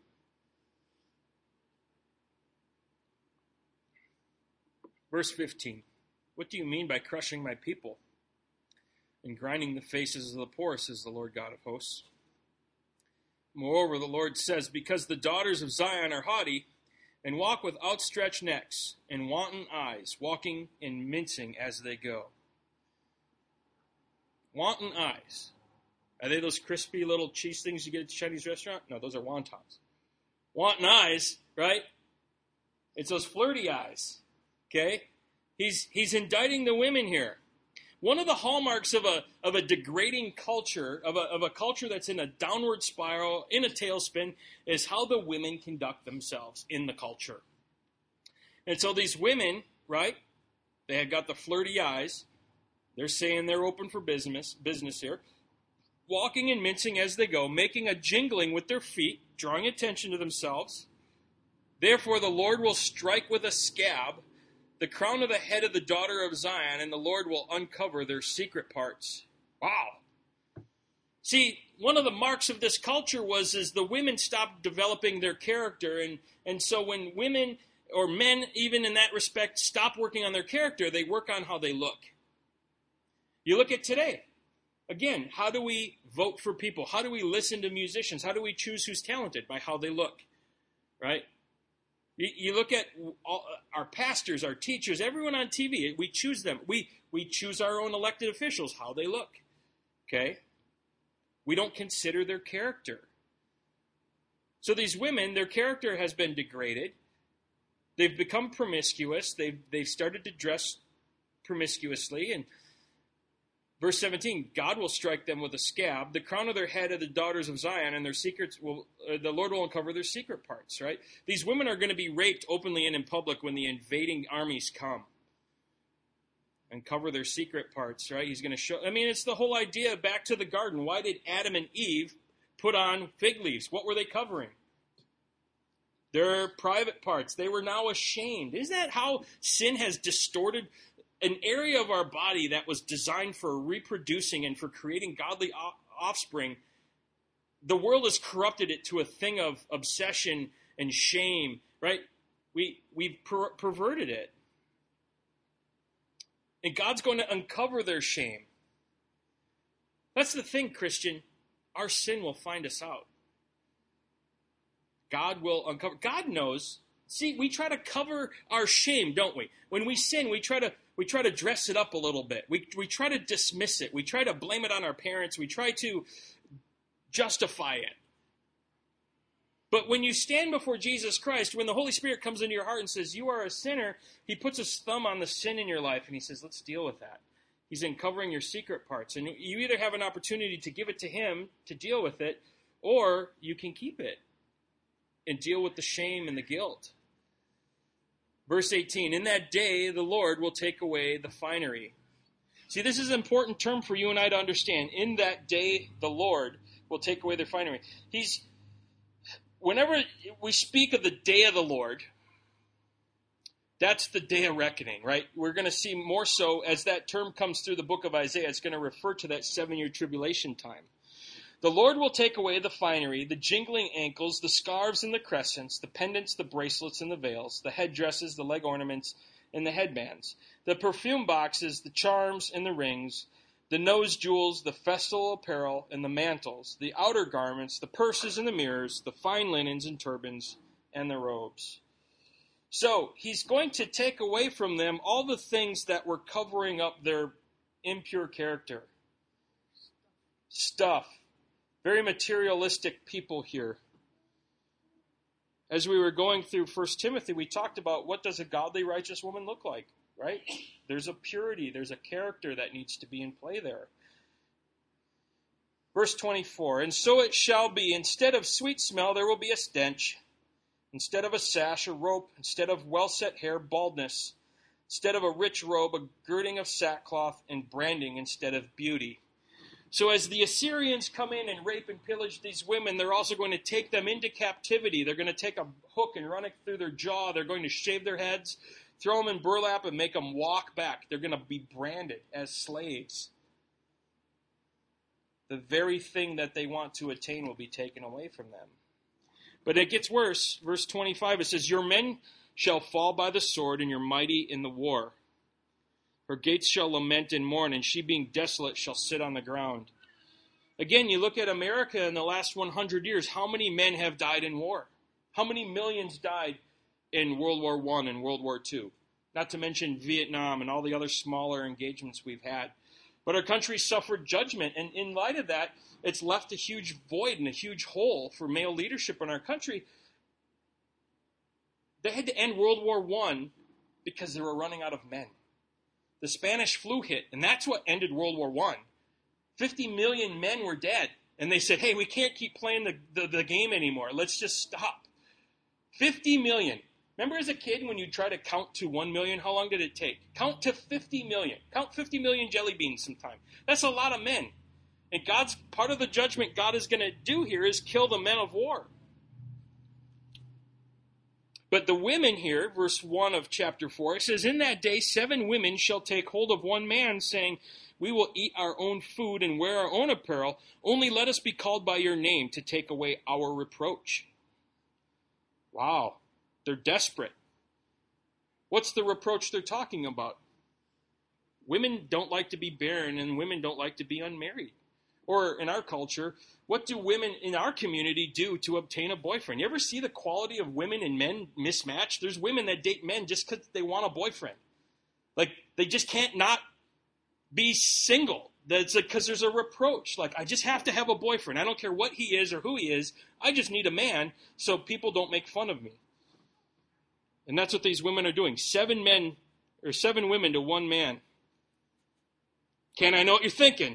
Verse fifteen. What do you mean by crushing my people and grinding the faces of the poor, says the Lord God of hosts? Moreover, the Lord says, because the daughters of Zion are haughty and walk with outstretched necks and wanton eyes, walking and mincing as they go. Wanton eyes. Are they those crispy little cheese things you get at the Chinese restaurant? No, those are wontons. Wanton eyes, right? It's those flirty eyes. Okay? He's he's indicting the women here. One of the hallmarks of a of a degrading culture, of a of a culture that's in a downward spiral, in a tailspin, is how the women conduct themselves in the culture. And so these women, right? They have got the flirty eyes. They're saying they're open for business, business here. Walking and mincing as they go, making a jingling with their feet, drawing attention to themselves. Therefore the Lord will strike with a scab the crown of the head of the daughter of Zion, and the Lord will uncover their secret parts. Wow. See, one of the marks of this culture was is the women stopped developing their character, and, and so when women, or men even in that respect, stop working on their character, they work on how they look. You look at today. Again, how do we vote for people? How do we listen to musicians? How do we choose who's talented? By how they look, right? You, you look at all, our pastors, our teachers, everyone on T V. We choose them. We we choose our own elected officials, how they look. Okay? We don't consider their character. So these women, their character has been degraded. They've become promiscuous. They've they've started to dress promiscuously, and verse seventeen, God will strike them with a scab. The crown of their head are the daughters of Zion, and their secrets will, uh, the Lord will uncover their secret parts, right? These women are going to be raped openly and in public when the invading armies come. Uncover their secret parts, right? He's going to show. I mean, it's the whole idea back to the garden. Why did Adam and Eve put on fig leaves? What were they covering? Their private parts. They were now ashamed. Isn't that how sin has distorted an area of our body that was designed for reproducing and for creating godly offspring? The world has corrupted it to a thing of obsession and shame, right? We, we've per- perverted it. And God's going to uncover their shame. That's the thing, Christian. Our sin will find us out. God will uncover. God knows. See, we try to cover our shame, don't we? When we sin, we try to we try to dress it up a little bit. We we try to dismiss it. We try to blame it on our parents. We try to justify it. But when you stand before Jesus Christ, when the Holy Spirit comes into your heart and says, you are a sinner, he puts his thumb on the sin in your life and he says, let's deal with that. He's uncovering your secret parts. And you either have an opportunity to give it to him to deal with it, or you can keep it and deal with the shame and the guilt. Verse eighteen, in that day the Lord will take away the finery. See, this is an important term for you and I to understand. In that day the Lord will take away their finery. He's, whenever we speak of the day of the Lord, that's the day of reckoning, right? We're going to see more so as that term comes through the book of Isaiah. It's going to refer to that seven-year tribulation time. The Lord will take away the finery, the jingling ankles, the scarves and the crescents, the pendants, the bracelets and the veils, the headdresses, the leg ornaments, and the headbands, the perfume boxes, the charms and the rings, the nose jewels, the festal apparel and the mantles, the outer garments, the purses and the mirrors, the fine linens and turbans, and the robes. So he's going to take away from them all the things that were covering up their impure character. Stuff. Very materialistic people here. As we were going through First Timothy, we talked about what does a godly, righteous woman look like, right? There's a purity, there's a character that needs to be in play there. Verse twenty-four, and so it shall be, instead of sweet smell, there will be a stench. Instead of a sash, a rope. Instead of well-set hair, baldness. Instead of a rich robe, a girding of sackcloth, and branding instead of beauty. So as the Assyrians come in and rape and pillage these women, they're also going to take them into captivity. They're going to take a hook and run it through their jaw. They're going to shave their heads, throw them in burlap, and make them walk back. They're going to be branded as slaves. The very thing that they want to attain will be taken away from them. But it gets worse. Verse twenty-five, it says, your men shall fall by the sword, and your mighty in the war. Her gates shall lament and mourn, and she being desolate shall sit on the ground. Again, you look at America in the last one hundred years, how many men have died in war? How many millions died in World War One and World War Two? Not to mention Vietnam and all the other smaller engagements we've had. But our country suffered judgment, and in light of that, it's left a huge void and a huge hole for male leadership in our country. They had to end World War One because they were running out of men. The Spanish flu hit, and that's what ended World War One. fifty million men were dead, and they said, hey, we can't keep playing the, the, the game anymore. Let's just stop. fifty million. Remember as a kid when you try to count to one million, how long did it take? Count to fifty million. Count fifty million jelly beans sometime. That's a lot of men. And God's part of the judgment God is going to do here is kill the men of war. But the women here, verse one of chapter four, it says, in that day seven women shall take hold of one man, saying, we will eat our own food and wear our own apparel. Only let us be called by your name to take away our reproach. Wow. They're desperate. What's the reproach they're talking about? Women don't like to be barren, and women don't like to be unmarried. Or in our culture, what do women in our community do to obtain a boyfriend? You ever see the quality of women and men mismatched? There's women that date men just because they want a boyfriend. Like, they just can't not be single. That's because there's a reproach. Like, I just have to have a boyfriend. I don't care what he is or who he is. I just need a man so people don't make fun of me. And that's what these women are doing. Seven men, or seven women to one man. Ken, I know what you're thinking.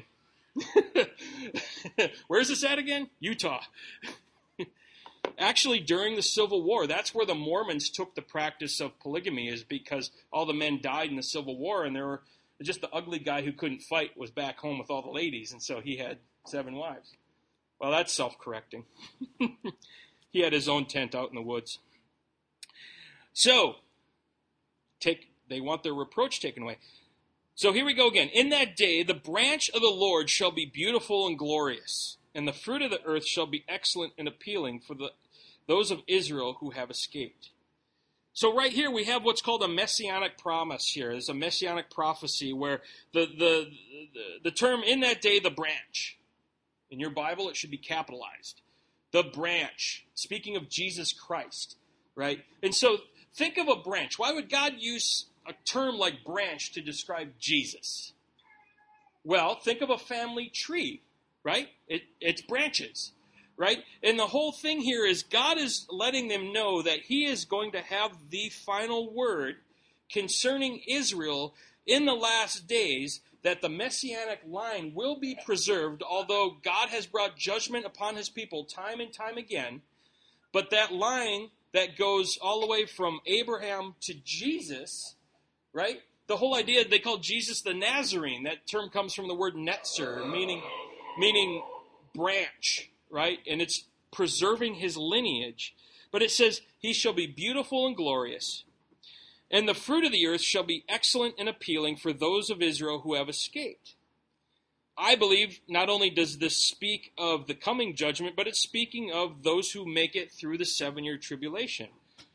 Where's this at again? Utah. Actually, during the Civil War, that's where the Mormons took the practice of polygamy, is because all the men died in the Civil War, and there were Just the ugly guy who couldn't fight was back home with all the ladies, and so he had seven wives. Well, that's self-correcting. He had his own tent out in the woods. So, take they want their reproach taken away. So here we go again. In that day, the branch of the Lord shall be beautiful and glorious, and the fruit of the earth shall be excellent and appealing for the, those of Israel who have escaped. So right here we have what's called a messianic promise here. There's a messianic prophecy where the, the, the, the term in that day, the branch. In your Bible, it should be capitalized. The branch. Speaking of Jesus Christ, right? And so think of a branch. Why would God use a term like branch to describe Jesus? Well, think of a family tree, right? It, it's branches. Right? And the whole thing here is God is letting them know that he is going to have the final word concerning Israel in the last days, that the messianic line will be preserved, although God has brought judgment upon his people time and time again. But that line that goes all the way from Abraham to Jesus, right? The whole idea, they call Jesus the Nazarene. That term comes from the word netzer, meaning, meaning branch. Right? And it's preserving his lineage. But it says, he shall be beautiful and glorious. And the fruit of the earth shall be excellent and appealing for those of Israel who have escaped. I believe not only does this speak of the coming judgment, but it's speaking of those who make it through the seven-year tribulation.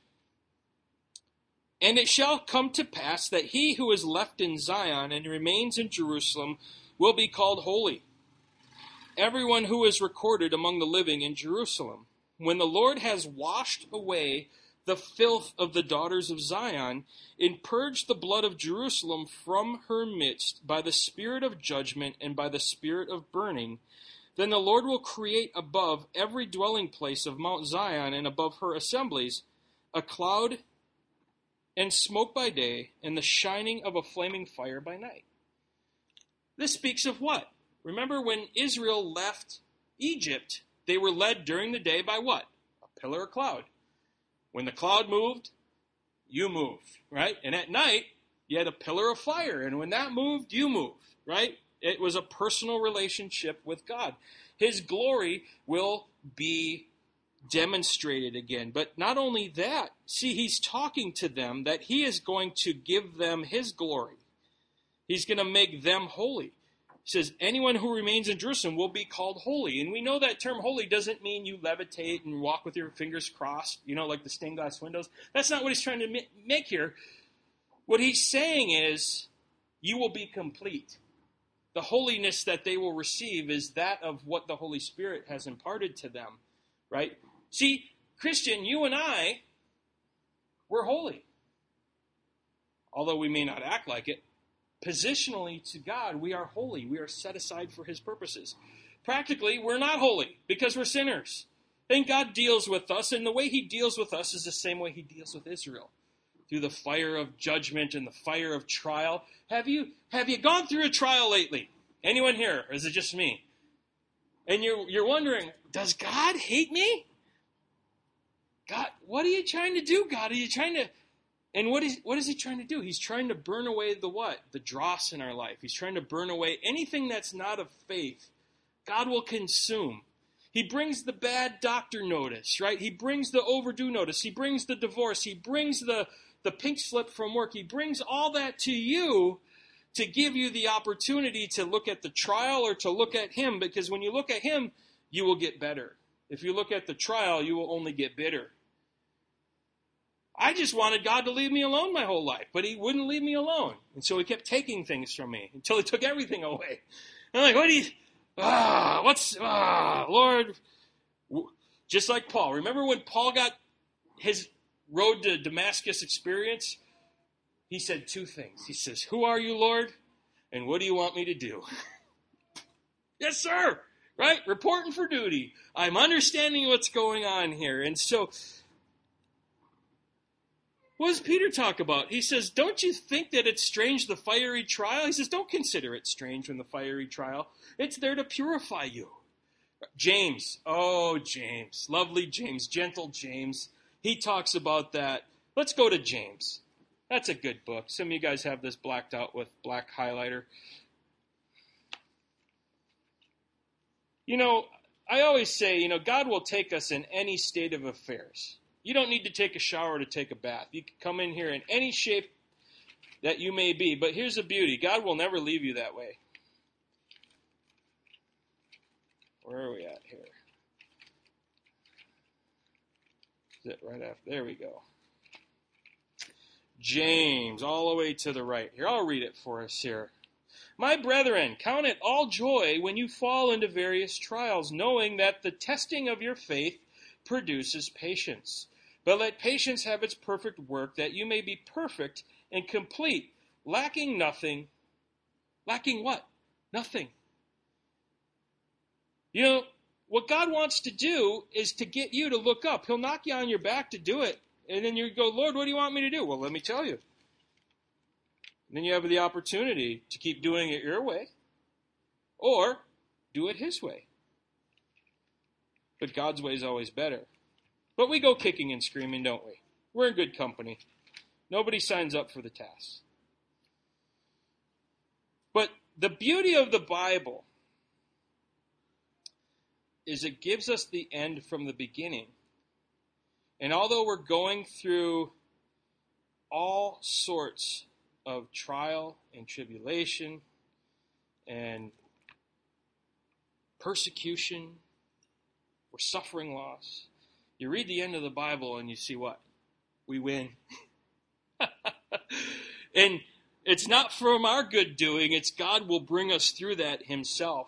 And it shall come to pass that he who is left in Zion and remains in Jerusalem will be called holy, everyone who is recorded among the living in Jerusalem. When the Lord has washed away the filth of the daughters of Zion, and purged the blood of Jerusalem from her midst by the spirit of judgment and by the spirit of burning, then the Lord will create above every dwelling place of Mount Zion and above her assemblies a cloud and smoke by day, and the shining of a flaming fire by night. This speaks of what? Remember, when Israel left Egypt, they were led during the day by what? A pillar of cloud. When the cloud moved, you moved, right? And at night, you had a pillar of fire. And when that moved, you moved, right? It was a personal relationship with God. His glory will be demonstrated again. But not only that, see, he's talking to them that he is going to give them his glory. He's going to make them holy. He says, anyone who remains in Jerusalem will be called holy. And we know that term holy doesn't mean you levitate and walk with your fingers crossed, you know, like the stained glass windows. That's not what he's trying to make here. What he's saying is, you will be complete. The holiness that they will receive is that of what the Holy Spirit has imparted to them, right? See, Christian, you and I, we're holy. Although we may not act like it. Positionally to God, we are holy. We are set aside for his purposes. Practically, we're not holy because we're sinners. And God deals with us, and the way he deals with us is the same way he deals with Israel. Through the fire of judgment and the fire of trial. Have you, have you gone through a trial lately? Anyone here? Or is it just me? And you're, you're wondering, does God hate me? God, what are you trying to do, God? Are you trying to... And what is what is he trying to do? He's trying to burn away the what? The dross in our life. He's trying to burn away anything that's not of faith. God will consume. He brings the bad doctor notice, right? He brings the overdue notice. He brings the divorce. He brings the, the pink slip from work. He brings all that to you to give you the opportunity to look at the trial or to look at him. Because when you look at him, you will get better. If you look at the trial, you will only get bitter. I just wanted God to leave me alone my whole life, but he wouldn't leave me alone. And so he kept taking things from me until he took everything away. I'm like, what do you, ah, what's, ah, Lord, just like Paul. Remember when Paul got his road to Damascus experience? He said two things. He says, who are you, Lord? And what do you want me to do? Yes, sir. Right? Reporting for duty. I'm understanding what's going on here. And so, what does Peter talk about? He says, don't you think that it's strange, the fiery trial? He says, don't consider it strange when the fiery trial. It's there to purify you. James. Oh, James. Lovely James. Gentle James. He talks about that. Let's go to James. That's a good book. Some of you guys have this blacked out with black highlighter. You know, I always say, you know, God will take us in any state of affairs. You don't need to take a shower to take a bath. You can come in here in any shape that you may be. But here's the beauty. God will never leave you that way. Where are we at here? Is it right after? There we go. James, all the way to the right. Here, I'll read it for us here. My brethren, count it all joy when you fall into various trials, knowing that the testing of your faith produces patience. But let patience have its perfect work, that you may be perfect and complete, lacking nothing. Lacking what? Nothing. You know, what God wants to do is to get you to look up. He'll knock you on your back to do it. And then you go, Lord, what do you want me to do? Well, let me tell you. And then you have the opportunity to keep doing it your way or do it his way. But God's way is always better. But we go kicking and screaming, don't we? We're in good company. Nobody signs up for the task. But the beauty of the Bible is it gives us the end from the beginning. And although we're going through all sorts of trial and tribulation and persecution, we're suffering loss, you read the end of the Bible and you see what? We win. And it's not from our good doing, it's God will bring us through that himself.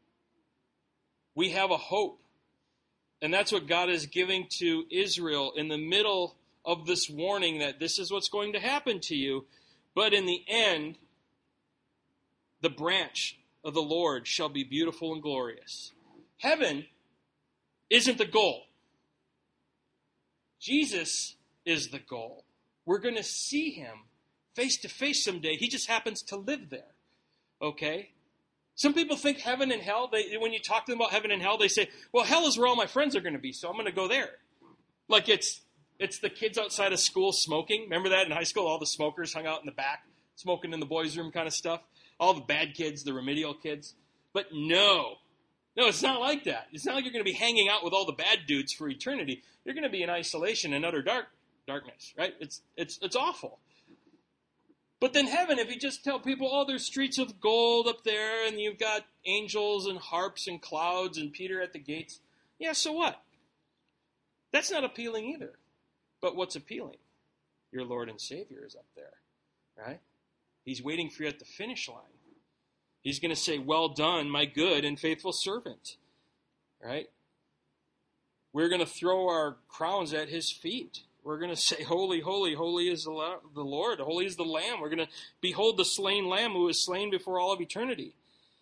We have a hope. And that's what God is giving to Israel in the middle of this warning that this is what's going to happen to you. But in the end, the branch of the Lord shall be beautiful and glorious. Heaven isn't the goal. Jesus is the goal. We're going to see him face to face someday. He just happens to live there. Okay? Some people think heaven and hell, they, when you talk to them about heaven and hell, they say, well, hell is where all my friends are going to be, so I'm going to go there. Like it's it's the kids outside of school smoking. Remember that in high school? All the smokers hung out in the back, smoking in the boys' room kind of stuff. All the bad kids, the remedial kids. But no. No, it's not like that. It's not like you're going to be hanging out with all the bad dudes for eternity. You're going to be in isolation and utter dark, darkness, right? It's it's it's awful. But then heaven, if you just tell people, oh, there's streets of gold up there, and you've got angels and harps and clouds and Peter at the gates, yeah, so what? That's not appealing either. But what's appealing? Your Lord and Savior is up there, right? He's waiting for you at the finish line. He's going to say, well done, my good and faithful servant, right? We're going to throw our crowns at his feet. We're going to say, holy, holy, holy is the Lord. Holy is the Lamb. We're going to behold the slain Lamb who is slain before all of eternity.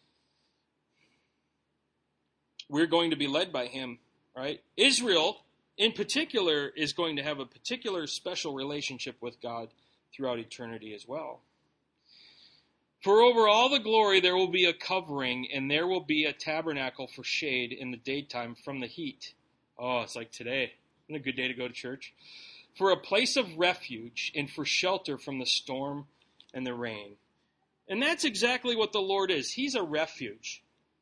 We're going to be led by him, right? Israel, in particular, is going to have a particular special relationship with God throughout eternity as well. For over all the glory there will be a covering, and there will be a tabernacle for shade in the daytime from the heat. Oh, it's like today. Isn't it a good day to go to church? For a place of refuge and for shelter from the storm and the rain. And that's exactly what the Lord is. He's a refuge.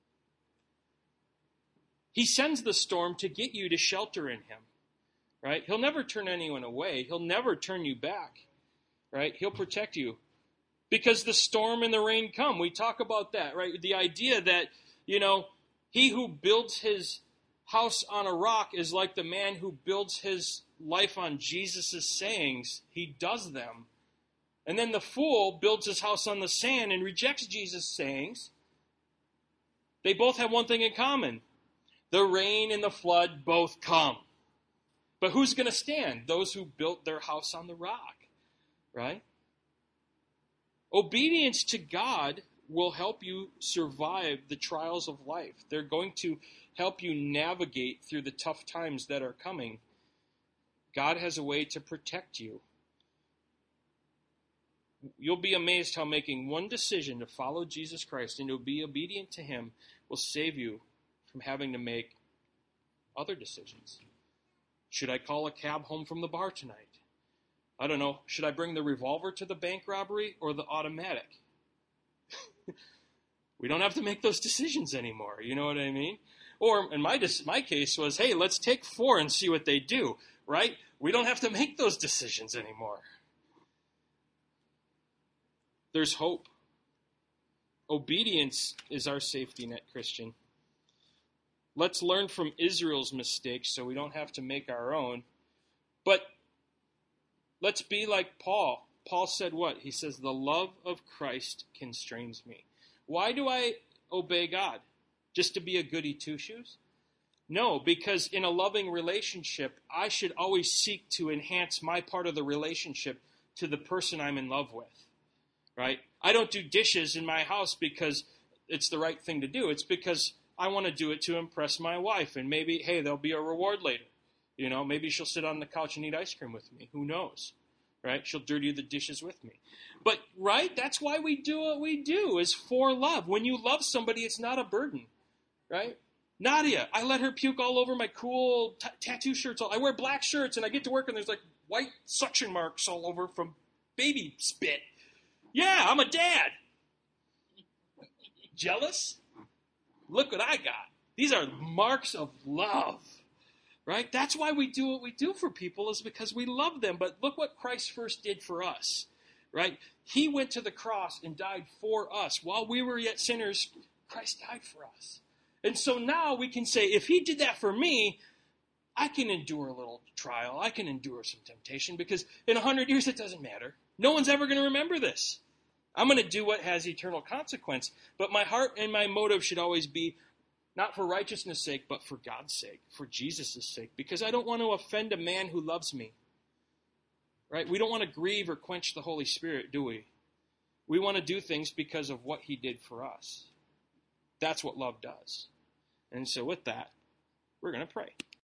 He sends the storm to get you to shelter in him, right? He'll never turn anyone away. He'll never turn you back, right? He'll protect you because the storm and the rain come. We talk about that, right? The idea that, you know, he who builds his house on a rock is like the man who builds his life on Jesus' sayings. He does them. And then the fool builds his house on the sand and rejects Jesus' sayings. They both have one thing in common. The rain and the flood both come. But who's going to stand? Those who built their house on the rock, right? Obedience to God will help you survive the trials of life. They're going to help you navigate through the tough times that are coming. God has a way to protect you. You'll be amazed how making one decision to follow Jesus Christ and to be obedient to him will save you from having to make other decisions. Should I call a cab home from the bar tonight? I don't know, should I bring the revolver to the bank robbery or the automatic? We don't have to make those decisions anymore. You know what I mean? Or in my my case was, hey, let's take four and see what they do, right? We don't have to make those decisions anymore. There's hope. Obedience is our safety net, Christian. Let's learn from Israel's mistakes so we don't have to make our own. But let's be like Paul. Paul said what? He says, the love of Christ constrains me. Why do I obey God? Just to be a goody two-shoes? No, because in a loving relationship, I should always seek to enhance my part of the relationship to the person I'm in love with, right? I don't do dishes in my house because it's the right thing to do. It's because I want to do it to impress my wife, and maybe, hey, there'll be a reward later. You know, maybe she'll sit on the couch and eat ice cream with me. Who knows? Right? She'll dirty the dishes with me. But, right, that's why we do what we do, is for love. When you love somebody, it's not a burden, right? Nadia, I let her puke all over my cool t- tattoo shirts. I wear black shirts, and I get to work, and there's like white suction marks all over from baby spit. Yeah, I'm a dad. Jealous? Look what I got. These are marks of love. Right? That's why we do what we do for people, is because we love them. But look what Christ first did for us. Right? He went to the cross and died for us. While we were yet sinners, Christ died for us. And so now we can say, if he did that for me, I can endure a little trial. I can endure some temptation, because in a hundred years it doesn't matter. No one's ever going to remember this. I'm going to do what has eternal consequence. But my heart and my motive should always be not for righteousness' sake, but for God's sake, for Jesus' sake, because I don't want to offend a man who loves me. Right? We don't want to grieve or quench the Holy Spirit, do we? We want to do things because of what he did for us. That's what love does. And so with that, we're going to pray.